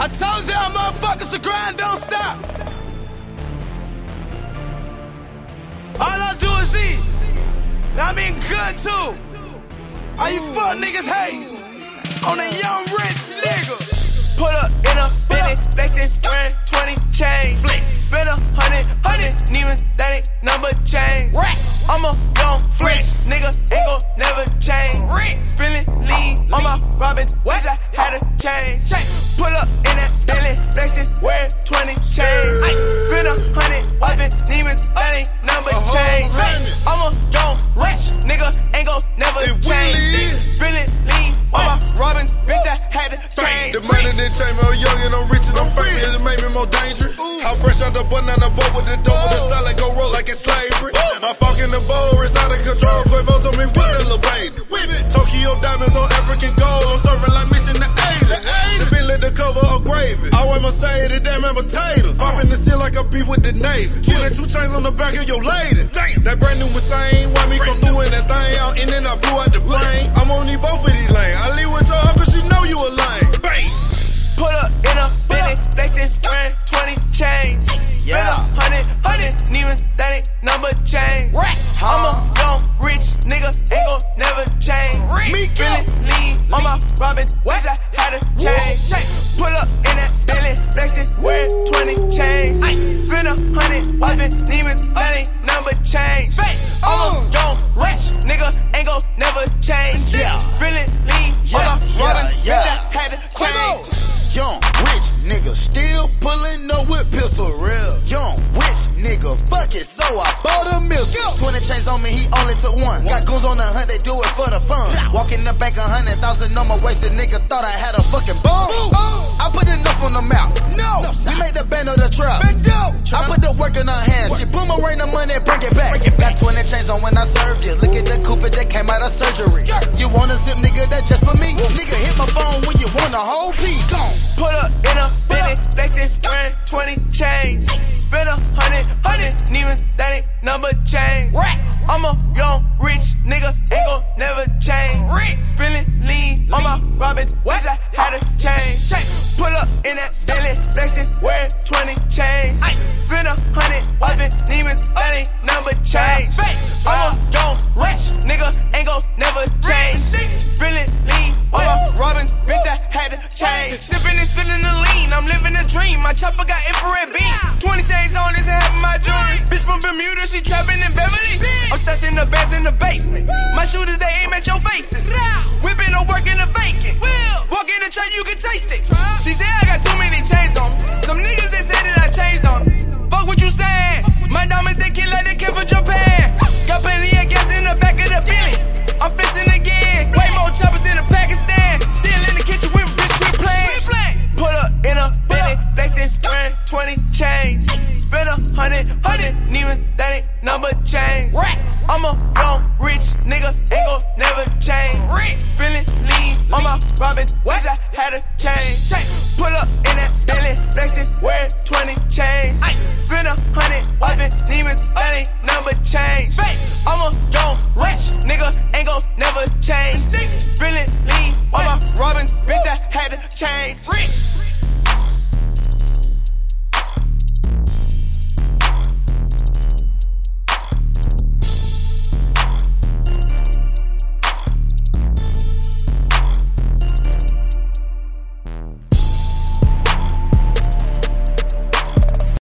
I told y'all motherfuckers the grind don't stop. All I do is eat. And I mean good too. All you fuck niggas hate on a young rich nigga. Put up in a Bentley, flexin', squaring 20 chains. Spend 100, even that ain't number change. I'm a young flex, nigga ain't gon' never change. Spillin' lean on my Robin, wish I had a change. Pull up in that Bentley, flexin', wear 20 chains. Spend 100, wipin' demons, that ain't number change. I'm a young rich, nigga ain't gon' never change. Spillin' lean on my Robin, bitch I had to change. The money didn't change me, I'm young and I'm rich and I'm famous. It made me more dangerous. How fresh out the banana boat with the dough with the salad go roll like it's slavery. My fork in the bowl is out of control. Quavo told me whip it, little baby. Tokyo diamonds on African gold. I'm serving like Mitch in the 80s. The Bentley the cover of gravy. I wear Mercedes, damn and potato. Popping the seal like a beef with the Navy. Killing 2 chains on the back of your lady. That brand new Mercedes, why me come through in that thing out and then I blew out the brain. I'm on these both of these lanes. I leave with your uncle, she know you a lame. Bang. Put up in a Bentley, flexin', squaring 20 chains. Yeah, 100, even that ain't number change. I'm a young rich nigga, ain't gon' never change. Me feelin' lean on my Robin, wish I had a change. Pull up in that Bentley, flexin', wear 20 chains. Spend 100, wipin' demons, that ain't number change. I'm a young rich nigga, ain't gon' never change. Feelin' lean on my Robin, wish I had a change. Young, rich nigga, still pulling up with pistol. Real. Young, rich nigga, fuck it, so I bought a missile. 20 chains on me, he only took one. Got goons on the hunt, they do it for the fun. Walk in the bank, 100,000 on my waist, a nigga thought I had a fucking bomb. I put enough on the map. No, we made the band of the trap. I put the work in her hands. She boomerang the money, bring it back. Got 20 chains on when I served you. Look at the Cooper that came out of surgery. You want a zip, nigga, that just for me? Nigga, hit my phone when you want a whole piece. Gone. Put up in a Bentley, flexin', squaring 20 chains. Spend 100, even that ain't number change. I'm a young rich nigga, ain't gon' never change. Spillin' lean on my Robin, wish I had a change. Pull up in that Bentley, flexin', wear 20 chains. Spend 100, wipin' demons, that ain't number change. I'm a young rich nigga, ain't gon' never change. Spillin' lean on my Robin, bitch I had to change. Sippin' and spillin' the lean, I'm living a dream. My chopper got infrared beam. 20 chains on this and half of my jewelry. Bitch from Bermuda, she trappin' in Beverly. I'm stashing the bands in the basement. My shooters, they aim at your faces. Whippin' or working the vacant. Walk in the trap, you can taste it. She said I got too many chains on. Some niggas that said that I changed on. Fuck what you saying. My diamonds, they kill like they came from Japan. Got plenty of gas in the back of the Bentley. I'm fishing again. Way more choppers than a Pakistan. Still in the kitchen with bitch, quit playing. Put up in a Bentley, flexin', squaring 20 chains. Spend 100, even that ain't number change. I'm a young rich nigga, ain't gon' never change. Spillin' lean on my Robin, wish I had a change. Pull up in that Bentley, flexin', wear 20 chains. Spend 100, wipin' demons, that ain't number change. I'm a young rich nigga, ain't gon' never change. Spillin' lean on my Robin, bitch I had to change.